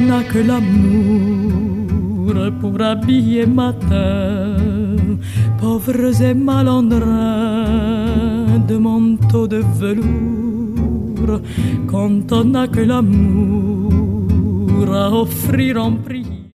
n'a que l'amour pour habiller matin, pauvres et malandrins de manteaux de velours, quand on n'a que l'amour à offrir en prix.